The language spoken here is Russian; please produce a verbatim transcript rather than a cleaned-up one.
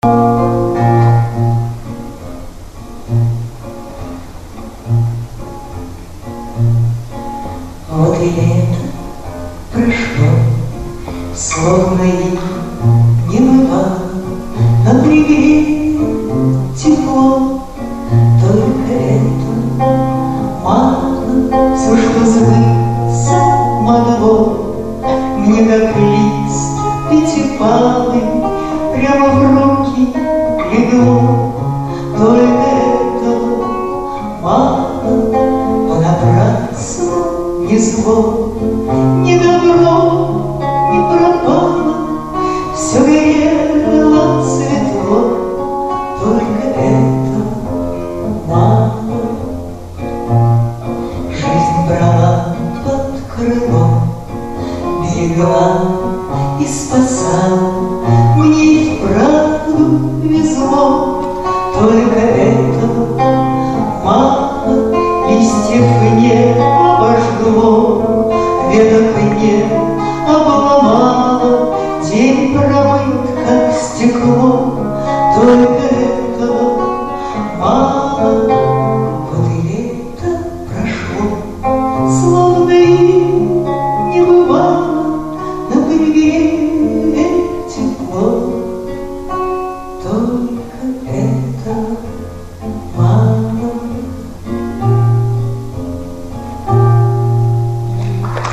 Вот и лето прошло, словно и не бывало, но пригрело тепло. Только это мало, все, что сбыться могло, мне как лист пятипалый прямо в руки легло. Только этого мало, понапрасну ни зло, ни добро не пропало, все горело светло. Только этого мало. Жизнь брала под крыло, берегла и спасала, мне и вправду везло. Только этого мало, листьев не обожгло, веток не